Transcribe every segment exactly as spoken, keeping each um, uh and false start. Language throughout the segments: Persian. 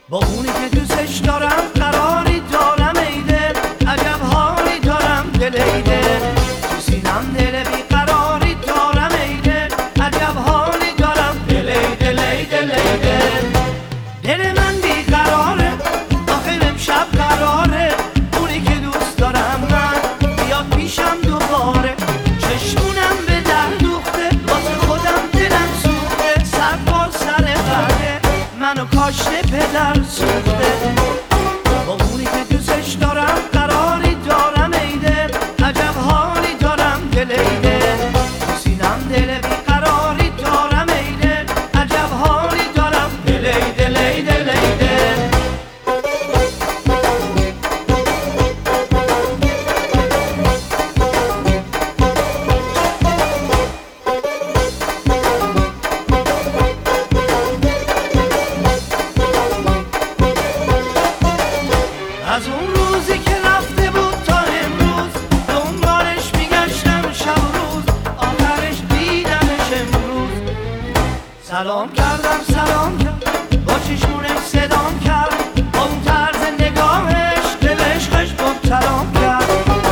با اونی که دوستش دارم قراری دارم ای دل، عجب حالی دارم دل ای دل، تو سینم دل بیقراری دارم ای دل، عجب حالی دارم دل ای دل ای دل ای دل. دل من بیقراره آخه امشب قراره اونی که دوست دارم من بیاد پیشم دوباره، چشمونم به در دوخته واسه خودم دلم سوخته، سر بار سر برده منو کاشته پدر سوخته. با اونی که دوستش دارم قراری دارم ای دل، عجب حالی دارم دل ای دل، تو سینم دل بیقراری دارم ای دل، عجب حالی دارم دل ای دل ای دل ای دل. از اون روزی که رفته بود تا امروز دنبالش میگشتم شب و روز، آخرش دیدمش امروز. سلام کردم سلام کرد با چشمونش صدام کرد، با اون طرز نگاهش به عشقش مبتلام کرد.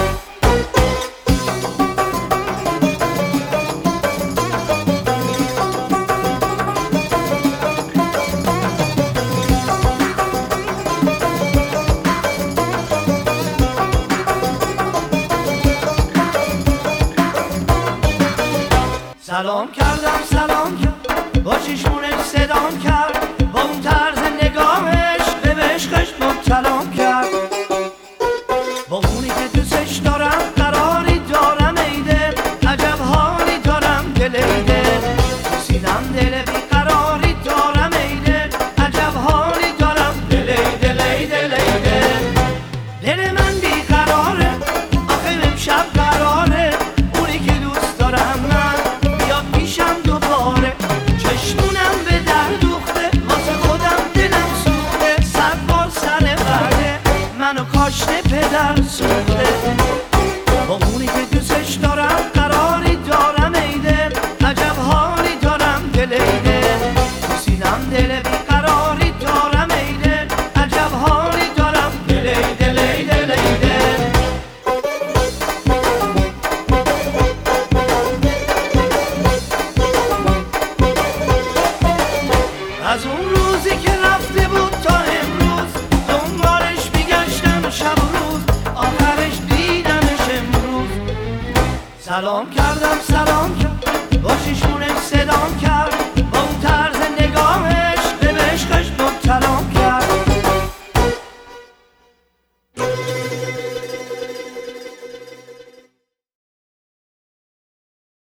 سلام کردم سلام کرد با چشمونش صدام کرد، با اون طرز نگاهش به عشقش مبتلام کرد. با اونی که دوستش دارم قراری دارم ای دل، عجب حالی دارم دل ای دل، تو سینم دل بیقراری دارم ای دل، عجب حالی دارم دل ای دل ای دل ای دل. دل من بیقراره آخه امشب قراره اونی که دوست دارم من بیاد پیشم دوباره، چشمونم به در دوخته واسه خودم دلم سوخته، سر بار سر برده منو کاشته پدر سوخته. با اونی که دوستش دارم قراری دارم ای دل، عجب حالی دارم دل ای دل، تو سینم دل بیقراری دارم ای دل، عجب حالی دارم دل ای دل ای دل ای دل. از اون روزی که رفته بود تا امروز دنبالش میگشتم شب و روز، آخرش دیدمش امروز. سلام